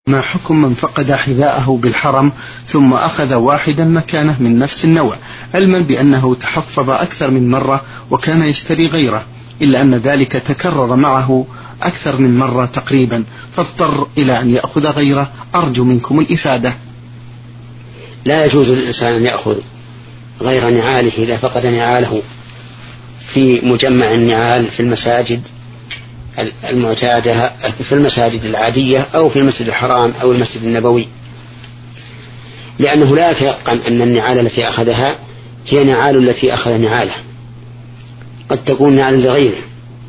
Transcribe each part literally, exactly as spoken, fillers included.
ما حكم من فقد حذاءه بالحرم ثم أخذ واحدا مكانه من نفس النوع، علما بأنه تحفظ أكثر من مرة وكان يشتري غيره، إلا أن ذلك تكرر معه أكثر من مرة تقريبا، فاضطر إلى أن يأخذ غيره؟ أرجو منكم الإفادة. لا يجوز للإنسان أن يأخذ غير نعاله إذا فقد نعاله في مجمع النعال في المساجد المعتادة، في المساجد العادية أو في المسجد الحرام أو المسجد النبوي، لأنه لا يتيقن أن النعال التي أخذها هي نعال التي أخذ نعاله، قد تكون نعال لغيره.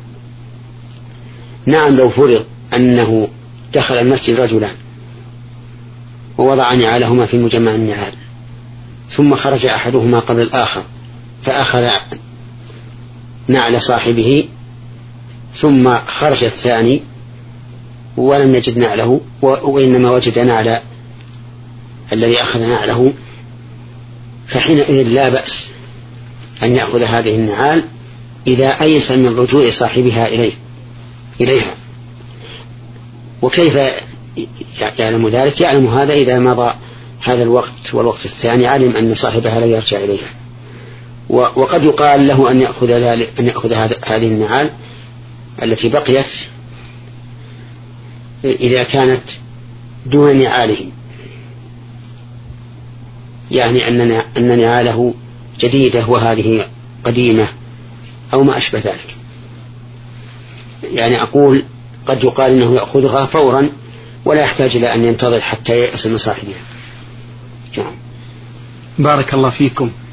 نعم، لو فرض أنه دخل المسجد رجلان ووضع نعالهما في مجمع النعال ثم خرج أحدهما قبل الآخر فأخذ نعل صاحبه ثم خرج الثاني ولم يجد نعله وإنما وجد نعل الذي أخذ نعله، فحينئذ لا بأس أن يأخذ هذه النعال إذا أيس من رجوع صاحبها إليه إليها. وكيف يعلم ذلك؟ يعلم هذا إذا مضى هذا الوقت والوقت الثاني علم أن صاحبها لا يرجع إليها. وقد يقال له أن يأخذ ذلك أن يأخذ هذه النعال التي بقيت إذا كانت دون نعاله، يعني أن نعاله جديدة وهذه قديمة أو ما أشبه ذلك. يعني أقول قد يقال أنه يأخذها فورا ولا يحتاج إلى أن ينتظر حتى يأس من صاحبها. نعم. بارك الله فيكم.